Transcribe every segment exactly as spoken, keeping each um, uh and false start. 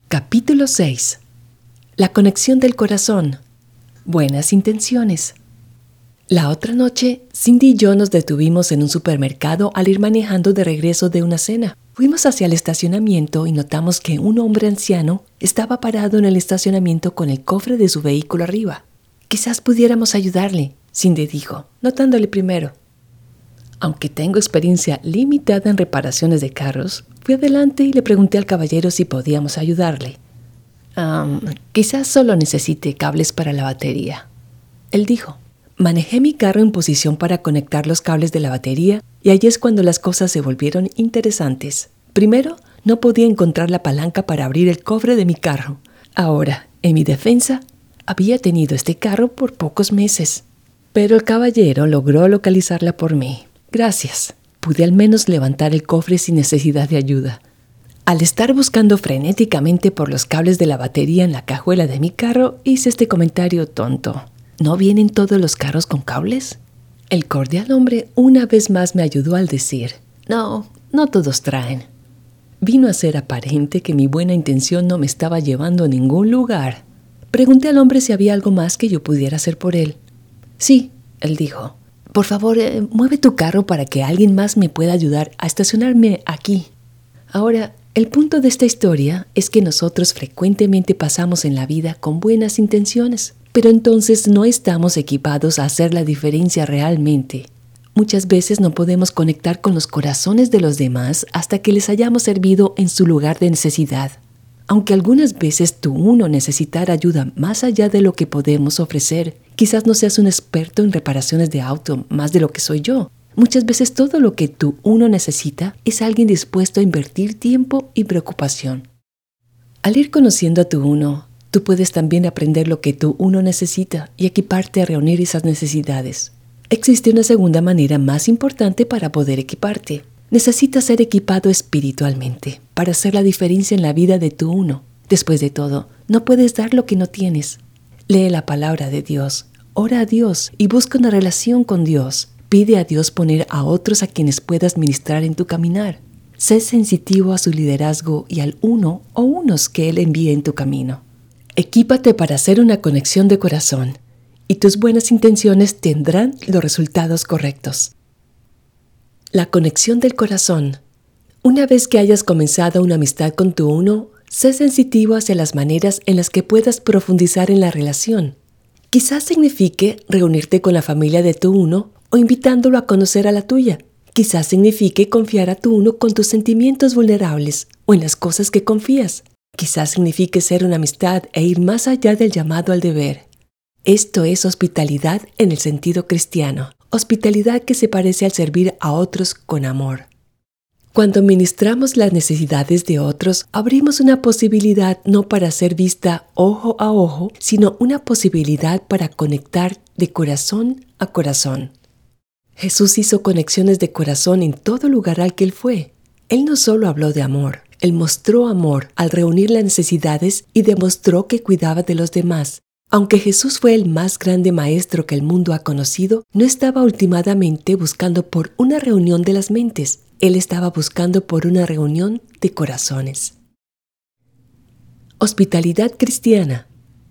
Capítulo seis. La conexión del corazón. Buenas intenciones. La otra noche, Cindy y yo nos detuvimos en un supermercado al ir manejando de regreso de una cena. Fuimos hacia el estacionamiento y notamos que un hombre anciano estaba parado en el estacionamiento con el cofre de su vehículo arriba. Quizás pudiéramos ayudarle, Cindy dijo, notándole primero. Aunque tengo experiencia limitada en reparaciones de carros, fui adelante y le pregunté al caballero si podíamos ayudarle. Um, quizás solo necesite cables para la batería. Él dijo. Manejé mi carro en posición para conectar los cables de la batería y allí es cuando las cosas se volvieron interesantes. Primero, no podía encontrar la palanca para abrir el cofre de mi carro. Ahora, en mi defensa, había tenido este carro por pocos meses. Pero el caballero logró localizarla por mí. Gracias. Pude al menos levantar el cofre sin necesidad de ayuda. Al estar buscando frenéticamente por los cables de la batería en la cajuela de mi carro, hice este comentario tonto. ¿No vienen todos los carros con cables? El cordial hombre una vez más me ayudó al decir, no, no todos traen. Vino a ser aparente que mi buena intención no me estaba llevando a ningún lugar. Pregunté al hombre si había algo más que yo pudiera hacer por él. Sí, él dijo. Por favor, eh, mueve tu carro para que alguien más me pueda ayudar a estacionarme aquí. Ahora, el punto de esta historia es que nosotros frecuentemente pasamos en la vida con buenas intenciones, pero entonces no estamos equipados a hacer la diferencia realmente. Muchas veces no podemos conectar con los corazones de los demás hasta que les hayamos servido en su lugar de necesidad. Aunque algunas veces tú uno necesitar ayuda más allá de lo que podemos ofrecer, quizás no seas un experto en reparaciones de auto más de lo que soy yo. Muchas veces todo lo que tú uno necesita es alguien dispuesto a invertir tiempo y preocupación. Al ir conociendo a tu uno, tú puedes también aprender lo que tu uno necesita y equiparte a reunir esas necesidades. Existe una segunda manera más importante para poder equiparte. Necesitas ser equipado espiritualmente para hacer la diferencia en la vida de tu uno. Después de todo, no puedes dar lo que no tienes. Lee la palabra de Dios, ora a Dios y busca una relación con Dios. Pide a Dios poner a otros a quienes puedas ministrar en tu caminar. Sé sensitivo a su liderazgo y al uno o unos que Él envíe en tu camino. Equípate para hacer una conexión de corazón y tus buenas intenciones tendrán los resultados correctos. La conexión del corazón. Una vez que hayas comenzado una amistad con tu uno, sé sensitivo hacia las maneras en las que puedas profundizar en la relación. Quizás signifique reunirte con la familia de tu uno o invitándolo a conocer a la tuya. Quizás signifique confiar a tu uno con tus sentimientos vulnerables o en las cosas que confías. Quizás signifique ser una amistad e ir más allá del llamado al deber. Esto es hospitalidad en el sentido cristiano. Hospitalidad que se parece al servir a otros con amor. Cuando ministramos las necesidades de otros, abrimos una posibilidad no para ser vista ojo a ojo, sino una posibilidad para conectar de corazón a corazón. Jesús hizo conexiones de corazón en todo lugar al que Él fue. Él no solo habló de amor, Él mostró amor al reunir las necesidades y demostró que cuidaba de los demás. Aunque Jesús fue el más grande maestro que el mundo ha conocido, no estaba últimamente buscando por una reunión de las mentes. Él estaba buscando por una reunión de corazones. Hospitalidad cristiana.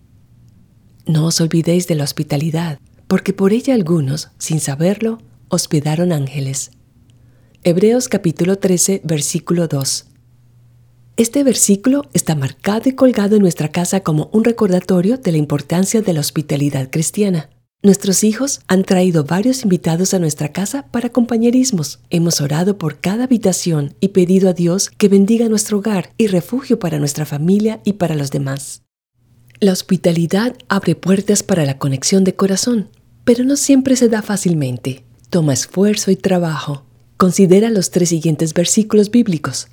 No os olvidéis de la hospitalidad, porque por ella algunos, sin saberlo, hospedaron ángeles. Hebreos capítulo trece, versículo dos. Este versículo está marcado y colgado en nuestra casa como un recordatorio de la importancia de la hospitalidad cristiana. Nuestros hijos han traído varios invitados a nuestra casa para compañerismos. Hemos orado por cada habitación y pedido a Dios que bendiga nuestro hogar y refugio para nuestra familia y para los demás. La hospitalidad abre puertas para la conexión de corazón, pero no siempre se da fácilmente. Toma esfuerzo y trabajo. Considera los tres siguientes versículos bíblicos.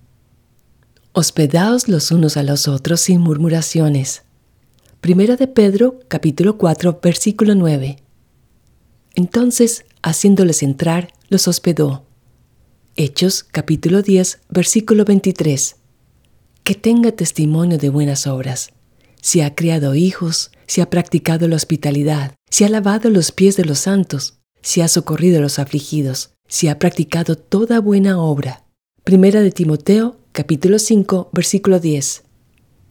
Hospedaos los unos a los otros sin murmuraciones. Primera de Pedro, capítulo cuatro, versículo nueve. Entonces, haciéndoles entrar, los hospedó. Hechos, capítulo diez, versículo veintitrés. Que tenga testimonio de buenas obras. Si ha criado hijos, si ha practicado la hospitalidad, si ha lavado los pies de los santos, si ha socorrido a los afligidos, si ha practicado toda buena obra. Primera de Timoteo, capítulo cinco, versículo diez.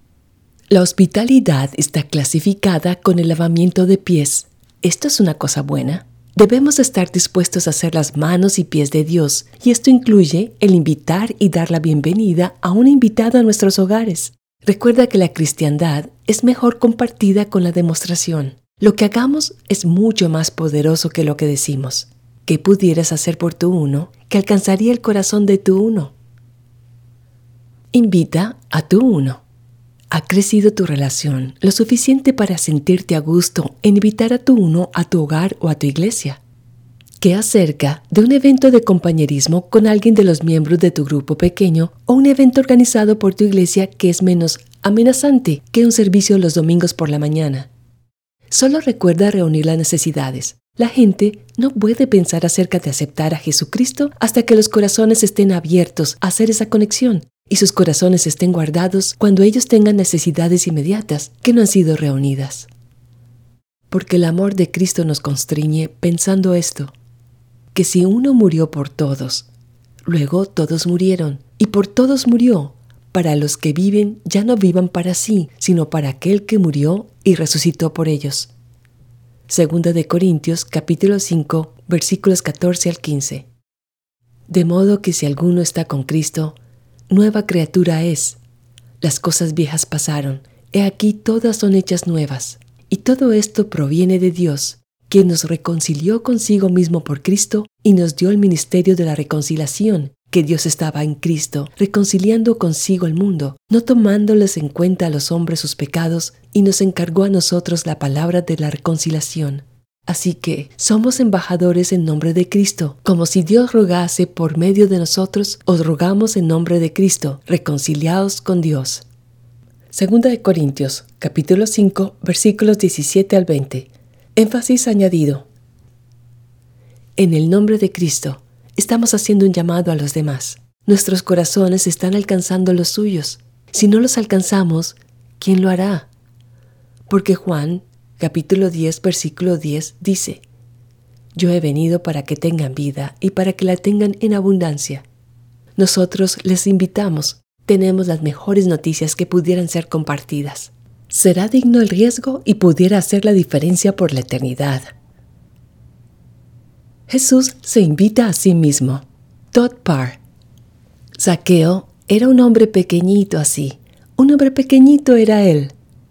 La hospitalidad está clasificada con el lavamiento de pies. Esto es una cosa buena. Debemos estar dispuestos a ser las manos y pies de Dios, y esto incluye el invitar y dar la bienvenida a un invitado a nuestros hogares. Recuerda que la cristiandad es mejor compartida con la demostración. Lo que hagamos es mucho más poderoso que lo que decimos. ¿Qué pudieras hacer por tu uno que alcanzaría el corazón de tu uno? Invita a tu uno. ¿Ha crecido tu relación lo suficiente para sentirte a gusto en invitar a tu uno a tu hogar o a tu iglesia? ¿Qué acerca de un evento de compañerismo con alguien de los miembros de tu grupo pequeño o un evento organizado por tu iglesia que es menos amenazante que un servicio los domingos por la mañana? Solo recuerda reunir las necesidades. La gente no puede pensar acerca de aceptar a Jesucristo hasta que los corazones estén abiertos a hacer esa conexión y sus corazones estén guardados cuando ellos tengan necesidades inmediatas que no han sido reunidas. Porque el amor de Cristo nos constriñe pensando esto, que si uno murió por todos, luego todos murieron, y por todos murió, para los que viven ya no vivan para sí, sino para aquel que murió y resucitó por ellos. Segunda de Corintios, capítulo cinco, versículos catorce al quince. De modo que si alguno está con Cristo, nueva criatura es. Las cosas viejas pasaron, he aquí todas son hechas nuevas. Y todo esto proviene de Dios, quien nos reconcilió consigo mismo por Cristo y nos dio el ministerio de la reconciliación, que Dios estaba en Cristo, reconciliando consigo el mundo, no tomándoles en cuenta a los hombres sus pecados, y nos encargó a nosotros la palabra de la reconciliación. Así que somos embajadores en nombre de Cristo, como si Dios rogase por medio de nosotros, os rogamos en nombre de Cristo, reconciliaos con Dios. Segunda de Corintios, capítulo cinco, versículos diecisiete al veinte. Énfasis añadido. En el nombre de Cristo, estamos haciendo un llamado a los demás. Nuestros corazones están alcanzando los suyos. Si no los alcanzamos, ¿quién lo hará? Porque Juan, capítulo diez, versículo diez, dice: Yo he venido para que tengan vida y para que la tengan en abundancia. Nosotros les invitamos. Tenemos las mejores noticias que pudieran ser compartidas. Será digno el riesgo y pudiera hacer la diferencia por la eternidad. Jesús se invita a sí mismo. Todd Parr. Zaqueo era un hombre pequeñito así. Un hombre pequeñito era él.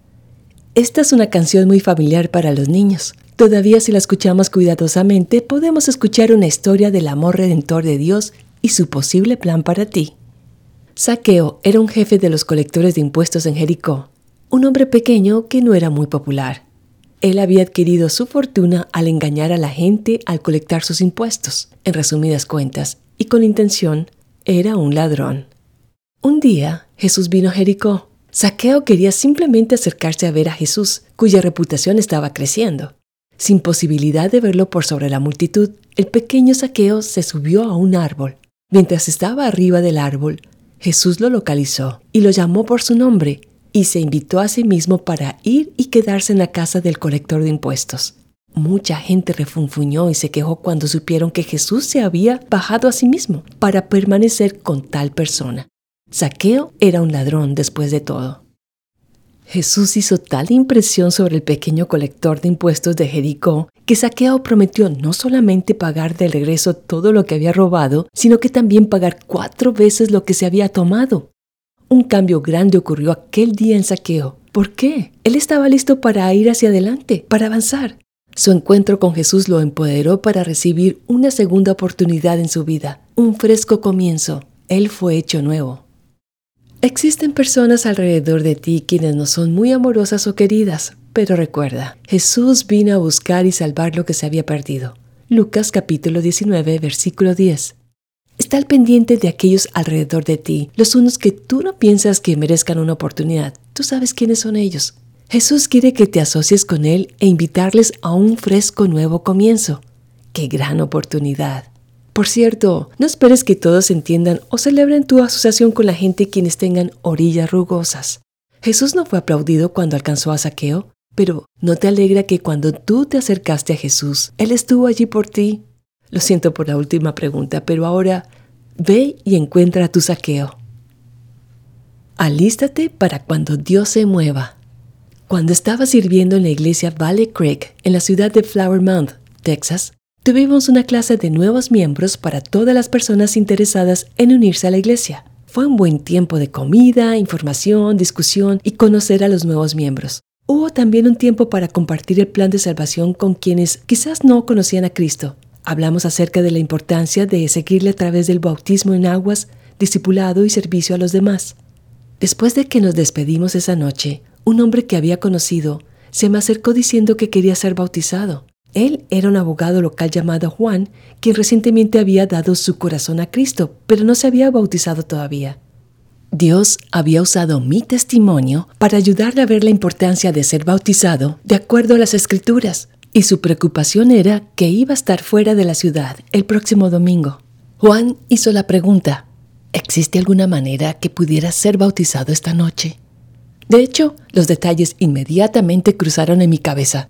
Esta es una canción muy familiar para los niños. Todavía si la escuchamos cuidadosamente, podemos escuchar una historia del amor redentor de Dios y su posible plan para ti. Zaqueo era un jefe de los colectores de impuestos en Jericó, un hombre pequeño que no era muy popular. Él había adquirido su fortuna al engañar a la gente al colectar sus impuestos. En resumidas cuentas, y con intención, era un ladrón. Un día, Jesús vino a Jericó. Zaqueo quería simplemente acercarse a ver a Jesús, cuya reputación estaba creciendo. Sin posibilidad de verlo por sobre la multitud, el pequeño Zaqueo se subió a un árbol. Mientras estaba arriba del árbol, Jesús lo localizó y lo llamó por su nombre y se invitó a sí mismo para ir y quedarse en la casa del colector de impuestos. Mucha gente refunfuñó y se quejó cuando supieron que Jesús se había bajado a sí mismo para permanecer con tal persona. Zaqueo era un ladrón después de todo. Jesús hizo tal impresión sobre el pequeño colector de impuestos de Jericó que Zaqueo prometió no solamente pagar de regreso todo lo que había robado, sino que también pagar cuatro veces lo que se había tomado. Un cambio grande ocurrió aquel día en Zaqueo. ¿Por qué? Él estaba listo para ir hacia adelante, para avanzar. Su encuentro con Jesús lo empoderó para recibir una segunda oportunidad en su vida, un fresco comienzo. Él fue hecho nuevo. Existen personas alrededor de ti quienes no son muy amorosas o queridas, pero recuerda, Jesús vino a buscar y salvar lo que se había perdido. Lucas capítulo diecinueve, versículo diez. Está al pendiente de aquellos alrededor de ti, los unos que tú no piensas que merezcan una oportunidad. Tú sabes quiénes son ellos. Jesús quiere que te asocies con Él e invitarles a un fresco nuevo comienzo. ¡Qué gran oportunidad! Por cierto, no esperes que todos entiendan o celebren tu asociación con la gente quienes tengan orillas rugosas. Jesús no fue aplaudido cuando alcanzó a Zaqueo, pero ¿no te alegra que cuando tú te acercaste a Jesús, Él estuvo allí por ti? Lo siento por la última pregunta, pero ahora ve y encuentra a tu Zaqueo. Alístate para cuando Dios se mueva. Cuando estaba sirviendo en la iglesia Valley Creek, en la ciudad de Flower Mound, Texas, tuvimos una clase de nuevos miembros para todas las personas interesadas en unirse a la iglesia. Fue un buen tiempo de comida, información, discusión y conocer a los nuevos miembros. Hubo también un tiempo para compartir el plan de salvación con quienes quizás no conocían a Cristo. Hablamos acerca de la importancia de seguirle a través del bautismo en aguas, discipulado y servicio a los demás. Después de que nos despedimos esa noche, un hombre que había conocido se me acercó diciendo que quería ser bautizado. Él era un abogado local llamado Juan, quien recientemente había dado su corazón a Cristo, pero no se había bautizado todavía. Dios había usado mi testimonio para ayudarle a ver la importancia de ser bautizado de acuerdo a las Escrituras, y su preocupación era que iba a estar fuera de la ciudad el próximo domingo. Juan hizo la pregunta: ¿existe alguna manera que pudiera ser bautizado esta noche? De hecho, los detalles inmediatamente cruzaron en mi cabeza.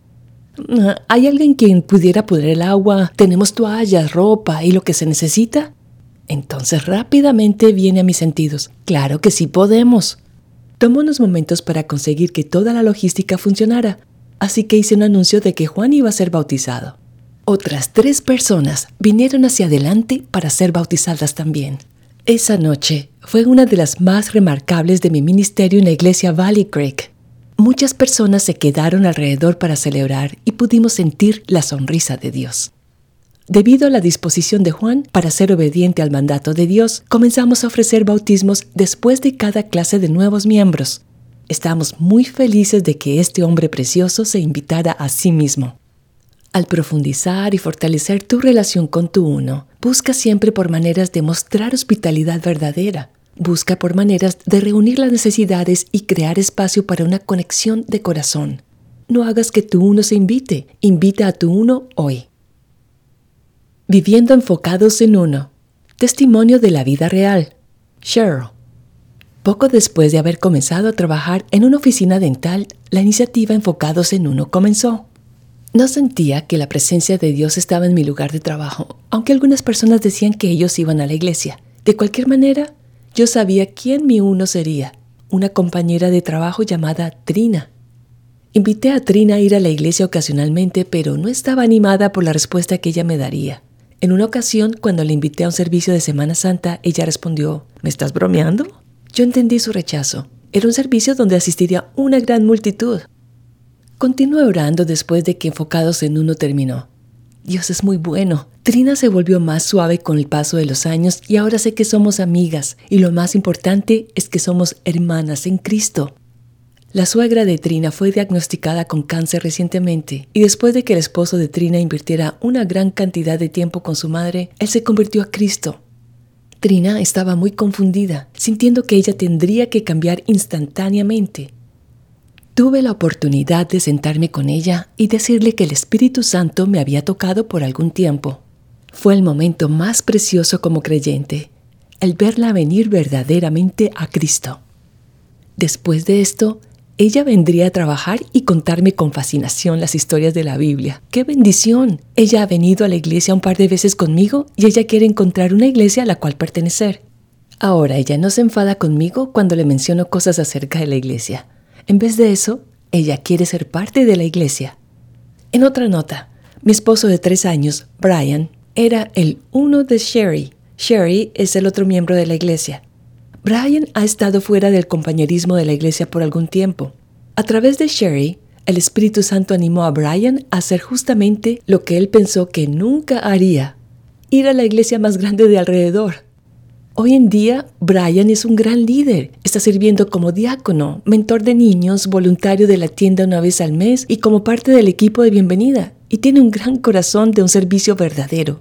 ¿Hay alguien quien pudiera poner el agua? ¿Tenemos toallas, ropa y lo que se necesita? Entonces rápidamente viene a mis sentidos. ¡Claro que sí podemos! Tomó unos momentos para conseguir que toda la logística funcionara, así que hice un anuncio de que Juan iba a ser bautizado. Otras tres personas vinieron hacia adelante para ser bautizadas también. Esa noche fue una de las más remarcables de mi ministerio en la iglesia Valley Creek. Muchas personas se quedaron alrededor para celebrar y pudimos sentir la sonrisa de Dios. Debido a la disposición de Juan para ser obediente al mandato de Dios, comenzamos a ofrecer bautismos después de cada clase de nuevos miembros. Estamos muy felices de que este hombre precioso se invitara a sí mismo. Al profundizar y fortalecer tu relación con tu uno, busca siempre por maneras de mostrar hospitalidad verdadera. Busca por maneras de reunir las necesidades y crear espacio para una conexión de corazón. No hagas que tu uno se invite, invita a tu uno hoy. Viviendo enfocados en uno. Testimonio de la vida real. Cheryl. Poco después de haber comenzado a trabajar en una oficina dental, la iniciativa Enfocados en Uno comenzó. No sentía que la presencia de Dios estaba en mi lugar de trabajo, aunque algunas personas decían que ellos iban a la iglesia. De cualquier manera, yo sabía quién mi uno sería, una compañera de trabajo llamada Trina. Invité a Trina a ir a la iglesia ocasionalmente, pero no estaba animada por la respuesta que ella me daría. En una ocasión, cuando le invité a un servicio de Semana Santa, ella respondió: ¿me estás bromeando? Yo entendí su rechazo. Era un servicio donde asistiría una gran multitud. Continué orando después de que Enfocados en Uno terminó. Dios es muy bueno. Trina se volvió más suave con el paso de los años y ahora sé que somos amigas, y lo más importante es que somos hermanas en Cristo. La suegra de Trina fue diagnosticada con cáncer recientemente, y después de que el esposo de Trina invirtiera una gran cantidad de tiempo con su madre, él se convirtió a Cristo. Trina estaba muy confundida, sintiendo que ella tendría que cambiar instantáneamente. Tuve la oportunidad de sentarme con ella y decirle que el Espíritu Santo me había tocado por algún tiempo. Fue el momento más precioso como creyente, el verla venir verdaderamente a Cristo. Después de esto, ella vendría a trabajar y contarme con fascinación las historias de la Biblia. ¡Qué bendición! Ella ha venido a la iglesia un par de veces conmigo y ella quiere encontrar una iglesia a la cual pertenecer. Ahora ella no se enfada conmigo cuando le menciono cosas acerca de la iglesia. En vez de eso, ella quiere ser parte de la iglesia. En otra nota, mi esposo de tres años, Brian, era el uno de Sherry. Sherry es el otro miembro de la iglesia. Brian ha estado fuera del compañerismo de la iglesia por algún tiempo. A través de Sherry, el Espíritu Santo animó a Brian a hacer justamente lo que él pensó que nunca haría: ir a la iglesia más grande de alrededor. Hoy en día, Brian es un gran líder. Está sirviendo como diácono, mentor de niños, voluntario de la tienda una vez al mes y como parte del equipo de bienvenida. Y tiene un gran corazón de un servicio verdadero.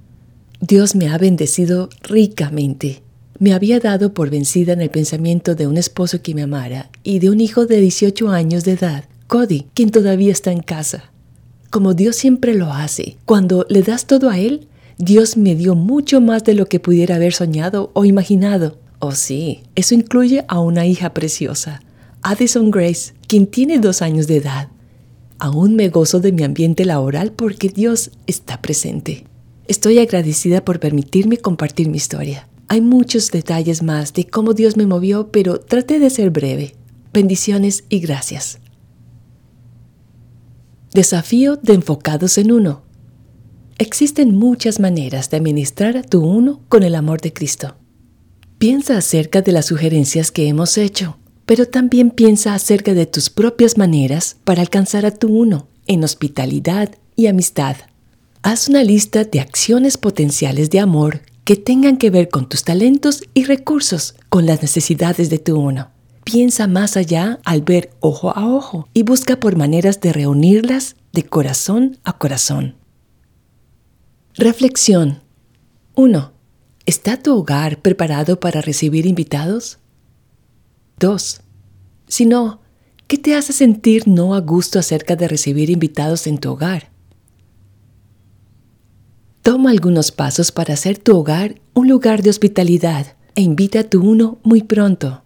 Dios me ha bendecido ricamente. Me había dado por vencida en el pensamiento de un esposo que me amara y de un hijo de dieciocho años de edad, Cody, quien todavía está en casa. Como Dios siempre lo hace, cuando le das todo a Él, Dios me dio mucho más de lo que pudiera haber soñado o imaginado. Oh sí, eso incluye a una hija preciosa, Addison Grace, quien tiene dos años de edad. Aún me gozo de mi ambiente laboral porque Dios está presente. Estoy agradecida por permitirme compartir mi historia. Hay muchos detalles más de cómo Dios me movió, pero traté de ser breve. Bendiciones y gracias. Desafío de enfocados en uno. Existen muchas maneras de administrar a tu uno con el amor de Cristo. Piensa acerca de las sugerencias que hemos hecho, pero también piensa acerca de tus propias maneras para alcanzar a tu uno en hospitalidad y amistad. Haz una lista de acciones potenciales de amor que tengan que ver con tus talentos y recursos, con las necesidades de tu uno. Piensa más allá al ver ojo a ojo y busca por maneras de reunirlas de corazón a corazón. Reflexión. uno. ¿Está tu hogar preparado para recibir invitados? dos. Si no, ¿qué te hace sentir no a gusto acerca de recibir invitados en tu hogar? Toma algunos pasos para hacer tu hogar un lugar de hospitalidad e invita a tu uno muy pronto.